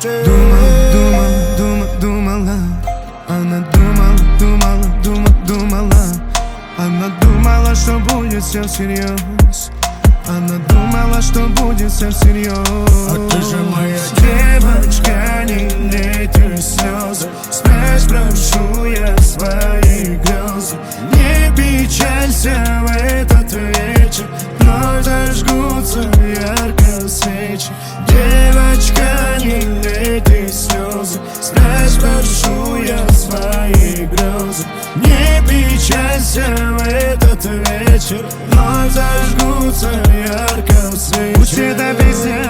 Думала, она думала. Она думала, что будет все всерьез. Она думала, что будет все всерьез. А ты же моя девочка, не лей ты слезы. Спрячь, прошу я свои грезы. Не печалься в этот вечер, вновь зажгутся ярко свечи. Девочка, не лей ты слезы. Спрячь, прошу я свои грезы. Не печалься в этот вечер, вновь зажгутся ярко свечи. Пусть эта песня